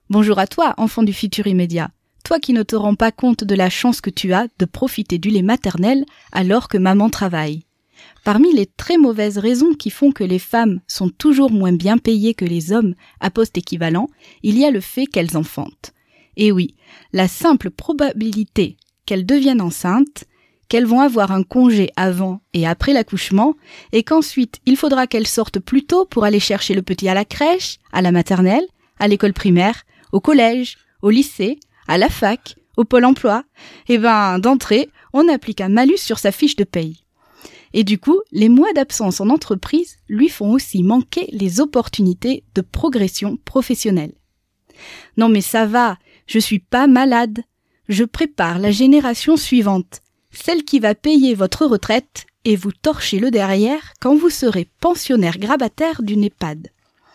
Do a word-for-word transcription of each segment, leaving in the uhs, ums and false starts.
Bonjour à toi, enfant du futur immédiat. Toi qui ne te rends pas compte de la chance que tu as de profiter du lait maternel alors que maman travaille. Parmi les très mauvaises raisons qui font que les femmes sont toujours moins bien payées que les hommes à poste équivalent, il y a le fait qu'elles enfantent. Et oui, la simple probabilité qu'elles deviennent enceintes, qu'elles vont avoir un congé avant et après l'accouchement, et qu'ensuite il faudra qu'elles sortent plus tôt pour aller chercher le petit à la crèche, à la maternelle, à l'école primaire, au collège, au lycée, à la fac, au pôle emploi, et ben d'entrée, on applique un malus sur sa fiche de paye. Et du coup, les mois d'absence en entreprise lui font aussi manquer les opportunités de progression professionnelle. Non mais ça va, je suis pas malade. Je prépare la génération suivante, celle qui va payer votre retraite et vous torcher le derrière quand vous serez pensionnaire grabataire d'une EHPAD.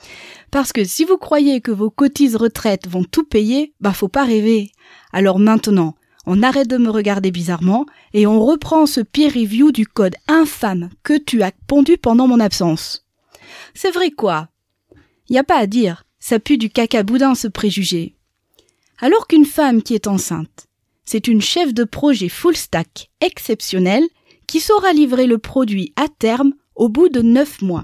Parce que si vous croyez que vos cotises retraite vont tout payer, bah faut pas rêver. Alors maintenant, on arrête de me regarder bizarrement et on reprend ce peer review du code infâme que tu as pondu pendant mon absence. C'est vrai quoi? Y a pas à dire, ça pue du caca boudin ce préjugé. Alors qu'une femme qui est enceinte, c'est une chef de projet full stack exceptionnelle qui saura livrer le produit à terme au bout de neuf mois.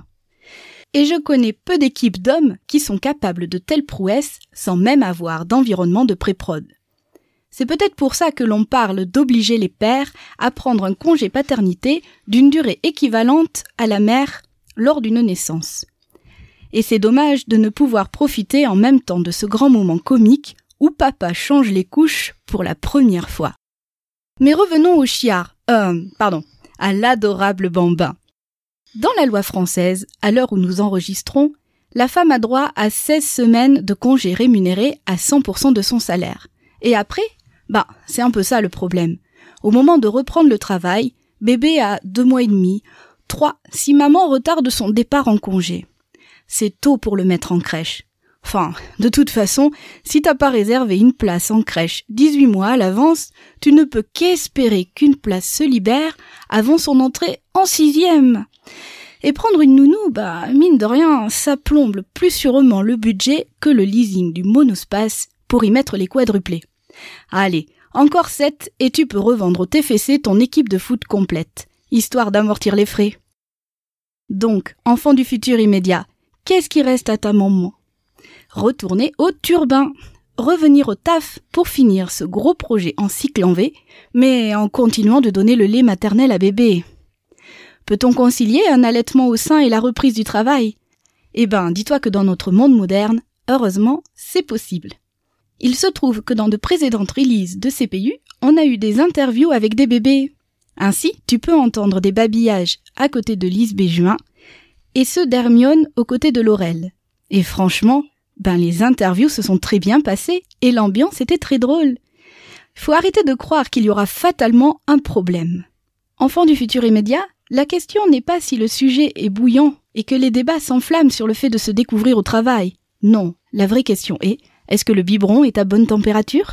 Et je connais peu d'équipes d'hommes qui sont capables de telles prouesses sans même avoir d'environnement de pré-prod. C'est peut-être pour ça que l'on parle d'obliger les pères à prendre un congé paternité d'une durée équivalente à la mère lors d'une naissance. Et c'est dommage de ne pouvoir profiter en même temps de ce grand moment comique où papa change les couches pour la première fois. Mais revenons au chiard, euh, pardon, à l'adorable bambin. Dans la loi française, à l'heure où nous enregistrons, la femme a droit à seize semaines de congé rémunéré à cent pour cent de son salaire. Et après, bah, c'est un peu ça le problème. Au moment de reprendre le travail, bébé a deux mois et demi, trois si maman retarde son départ en congé. C'est tôt pour le mettre en crèche. Enfin, de toute façon, si t'as pas réservé une place en crèche dix-huit mois à l'avance, tu ne peux qu'espérer qu'une place se libère avant son entrée en sixième. Et prendre une nounou, bah, mine de rien, ça plombe plus sûrement le budget que le leasing du monospace pour y mettre les quadruplés. Allez, encore sept et tu peux revendre au T F C ton équipe de foot complète, histoire d'amortir les frais. Donc, enfant du futur immédiat, qu'est-ce qui reste à ta maman? Retourner au turbin, revenir au taf pour finir ce gros projet en cycle en V, mais en continuant de donner le lait maternel à bébé. Peut-on concilier un allaitement au sein et la reprise du travail? Eh ben, dis-toi que dans notre monde moderne, heureusement, c'est possible. Il se trouve que dans de précédentes releases de C P U, on a eu des interviews avec des bébés. Ainsi, tu peux entendre des babillages à côté de Lise Béjuin et ceux d'Hermione aux côtés de Laurel. Et franchement, ben les interviews se sont très bien passées et l'ambiance était très drôle. Faut arrêter de croire qu'il y aura fatalement un problème. Enfant du futur immédiat, la question n'est pas si le sujet est bouillant et que les débats s'enflamment sur le fait de se découvrir au travail. Non, la vraie question est, est-ce que le biberon est à bonne température ?